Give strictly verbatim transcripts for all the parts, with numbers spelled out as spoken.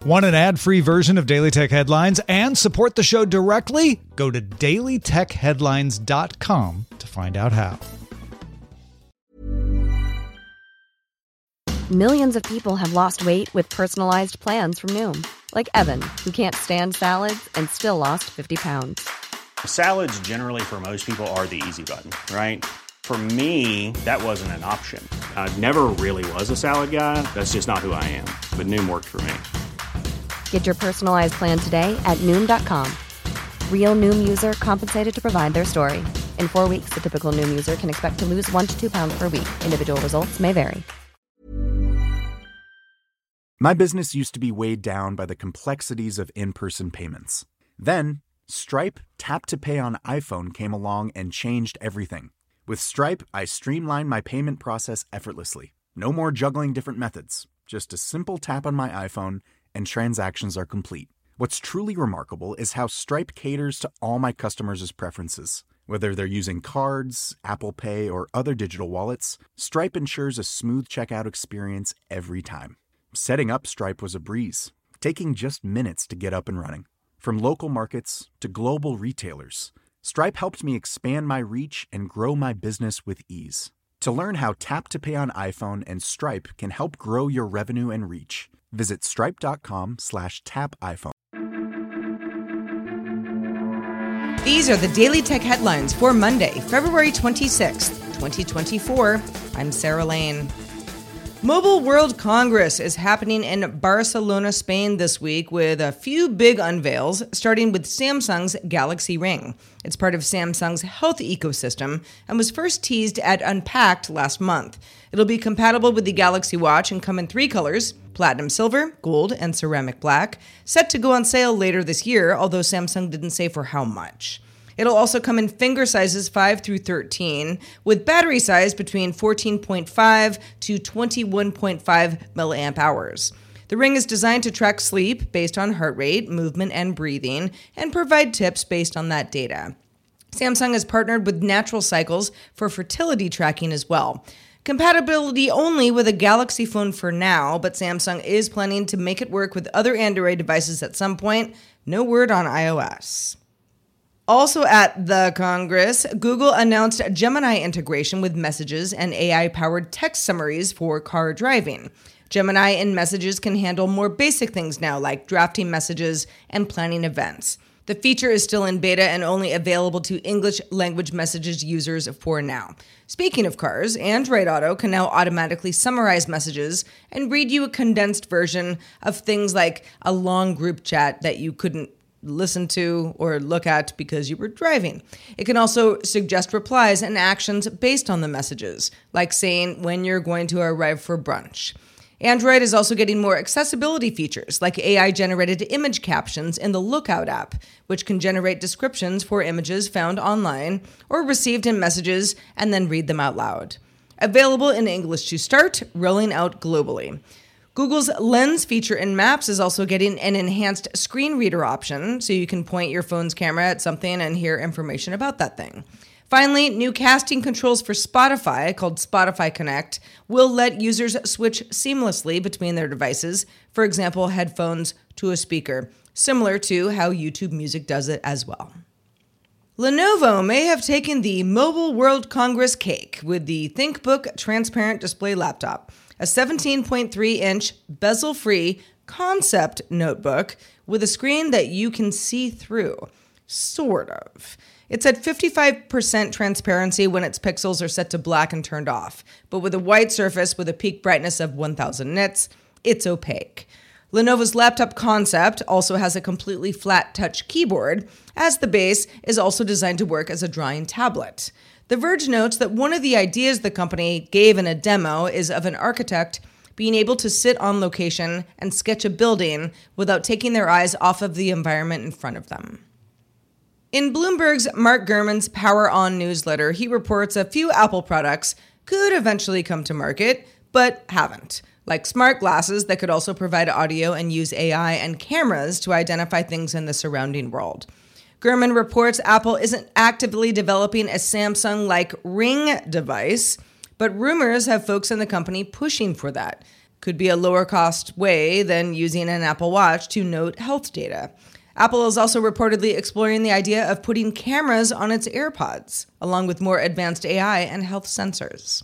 Want an ad-free version of Daily Tech Headlines and support the show directly? Go to daily tech headlines dot com to find out how. Millions of people have lost weight with personalized plans from Noom. Like Evan, who can't stand salads and still lost fifty pounds. Salads generally for most people are the easy button, right? For me, that wasn't an option. I never really was a salad guy. That's just not who I am. But Noom worked for me. Get your personalized plan today at Noom dot com. Real Noom user compensated to provide their story. In four weeks, the typical Noom user can expect to lose one to two pounds per week. Individual results may vary. My business used to be weighed down by the complexities of in-person payments. Then, Stripe Tap to Pay on iPhone came along and changed everything. With Stripe, I streamlined my payment process effortlessly. No more juggling different methods. Just a simple tap on my iPhone and transactions are complete. What's truly remarkable is how Stripe caters to all my customers' preferences. Whether they're using cards, Apple Pay, or other digital wallets, Stripe ensures a smooth checkout experience every time. Setting up Stripe was a breeze, taking just minutes to get up and running. From local markets to global retailers, Stripe helped me expand my reach and grow my business with ease. To learn how Tap to Pay on iPhone and Stripe can help grow your revenue and reach, visit stripe dot com slash tap iPhone. These are the Daily Tech Headlines for Monday, February twenty-sixth, twenty twenty-four. I'm Sarah Lane. Mobile World Congress is happening in Barcelona, Spain this week with a few big unveils, starting with Samsung's Galaxy Ring. It's part of Samsung's health ecosystem and was first teased at Unpacked last month. It'll be compatible with the Galaxy Watch and come in three colors: platinum silver, gold, and ceramic black, set to go on sale later this year, although Samsung didn't say for how much. It'll also come in finger sizes five through thirteen, with battery size between fourteen point five to twenty-one point five milliamp hours. The ring is designed to track sleep based on heart rate, movement, and breathing, and provide tips based on that data. Samsung has partnered with Natural Cycles for fertility tracking as well. Compatibility only with a Galaxy phone for now, but Samsung is planning to make it work with other Android devices at some point. No word on iOS. Also at the Congress, Google announced Gemini integration with Messages and A I-powered text summaries for car driving. Gemini in Messages can handle more basic things now, like drafting messages and planning events. The feature is still in beta and only available to English language messages users for now. Speaking of cars, Android Auto can now automatically summarize messages and read you a condensed version of things like a long group chat that you couldn't listen to or look at because you were driving. It can also suggest replies and actions based on the messages, like saying when you're going to arrive for brunch. Android is also getting more accessibility features, like A I-generated image captions in the Lookout app, which can generate descriptions for images found online or received in messages and then read them out loud. Available in English to start, rolling out globally. Google's Lens feature in Maps is also getting an enhanced screen reader option, so you can point your phone's camera at something and hear information about that thing. Finally, new casting controls for Spotify, called Spotify Connect, will let users switch seamlessly between their devices, for example, headphones to a speaker, similar to how YouTube Music does it as well. Lenovo may have taken the Mobile World Congress cake with the ThinkBook transparent display laptop, a seventeen point three inch bezel-free concept notebook with a screen that you can see through. Sort of. It's at fifty-five percent transparency when its pixels are set to black and turned off, but with a white surface with a peak brightness of one thousand nits, it's opaque. Lenovo's laptop concept also has a completely flat touch keyboard, as the base is also designed to work as a drawing tablet. The Verge notes that one of the ideas the company gave in a demo is of an architect being able to sit on location and sketch a building without taking their eyes off of the environment in front of them. In Bloomberg's Mark Gurman's Power On newsletter, he reports a few Apple products could eventually come to market, but haven't, like smart glasses that could also provide audio and use A I and cameras to identify things in the surrounding world. Gurman reports Apple isn't actively developing a Samsung-like Ring device, but rumors have folks in the company pushing for that. Could be a lower cost way than using an Apple Watch to note health data. Apple is also reportedly exploring the idea of putting cameras on its AirPods, along with more advanced A I and health sensors.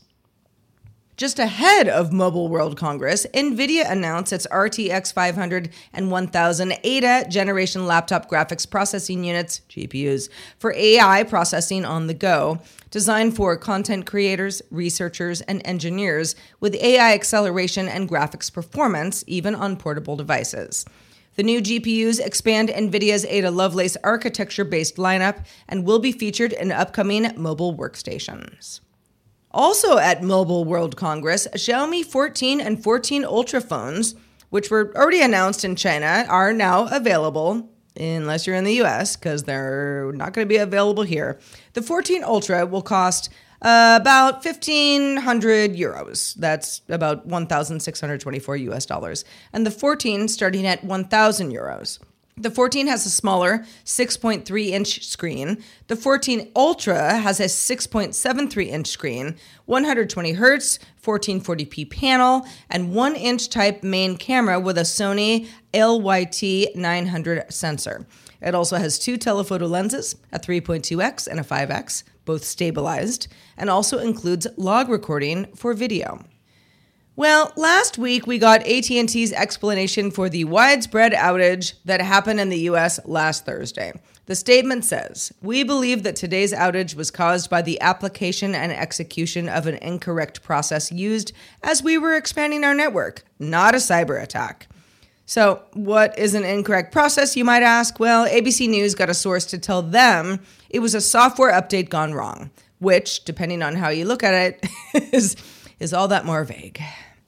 Just ahead of Mobile World Congress, NVIDIA announced its R T X five hundred and one thousand A D A generation laptop graphics processing units, G P Us, for A I processing on the go, designed for content creators, researchers, and engineers with A I acceleration and graphics performance, even on portable devices. The new G P Us expand NVIDIA's Ada Lovelace architecture-based lineup and will be featured in upcoming mobile workstations. Also at Mobile World Congress, Xiaomi fourteen and fourteen Ultra phones, which were already announced in China, are now available, unless you're in the U S, because they're not going to be available here. The fourteen Ultra will cost uh, about fifteen hundred euros. That's about one thousand six hundred twenty-four U S dollars. And the fourteen starting at one thousand euros. The fourteen has a smaller six point three inch screen. The fourteen Ultra has a six point seven three inch screen, one hundred twenty hertz, fourteen forty p panel, and one inch type main camera with a Sony L Y T nine hundred sensor. It also has two telephoto lenses, a three point two x and a five x, both stabilized, and also includes log recording for video. Well, last week we got A T and T's explanation for the widespread outage that happened in the U S last Thursday. The statement says, "We believe that today's outage was caused by the application and execution of an incorrect process used as we were expanding our network, not a cyber attack." So, what is an incorrect process, you might ask? Well, A B C News got a source to tell them it was a software update gone wrong, which, depending on how you look at it, is, is all that more vague.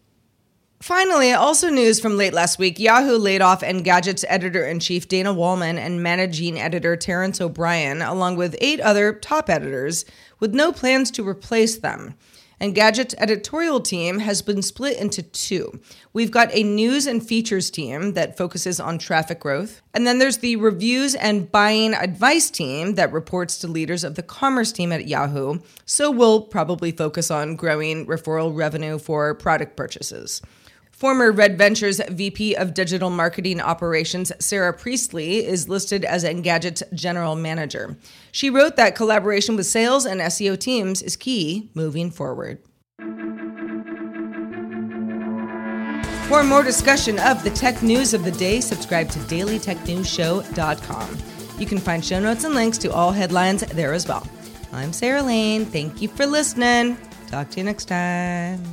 Finally, also news from late last week, Yahoo laid off Engadget's editor-in-chief Dana Wallman and managing editor Terrence O'Brien, along with eight other top editors, with no plans to replace them. Engadget's editorial team has been split into two. We've got a news and features team that focuses on traffic growth, and then there's the reviews and buying advice team that reports to leaders of the commerce team at Yahoo, so we'll probably focus on growing referral revenue for product purchases. Former Red Ventures V P of Digital Marketing Operations, Sarah Priestley, is listed as Engadget's general manager. She wrote that collaboration with sales and S E O teams is key moving forward. For more discussion of the tech news of the day, subscribe to daily tech news show dot com. You can find show notes and links to all headlines there as well. I'm Sarah Lane. Thank you for listening. Talk to you next time.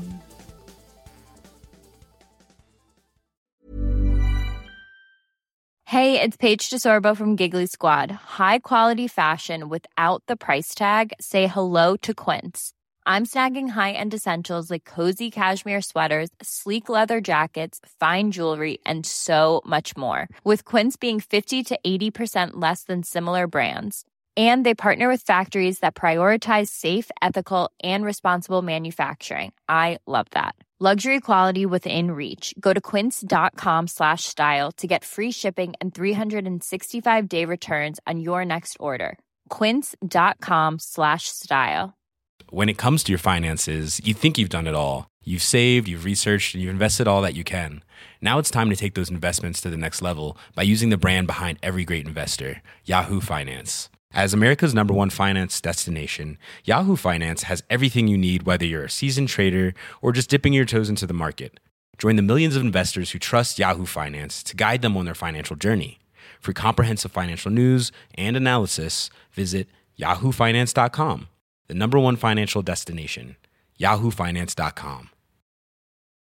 Hey, it's Paige DeSorbo from Giggly Squad. High quality fashion without the price tag. Say hello to Quince. I'm snagging high-end essentials like cozy cashmere sweaters, sleek leather jackets, fine jewelry, and so much more. With Quince being fifty to eighty percent less than similar brands. And they partner with factories that prioritize safe, ethical, and responsible manufacturing. I love that. Luxury quality within reach. Go to quince.com slash style to get free shipping and three sixty-five day returns on your next order. Quince.com slash style. When it comes to your finances, you think you've done it all. You've saved, you've researched, and you've invested all that you can. Now it's time to take those investments to the next level by using the brand behind every great investor, Yahoo Finance. As America's number one finance destination, Yahoo Finance has everything you need, whether you're a seasoned trader or just dipping your toes into the market. Join the millions of investors who trust Yahoo Finance to guide them on their financial journey. For comprehensive financial news and analysis, visit yahoo finance dot com, the number one financial destination, yahoo finance dot com.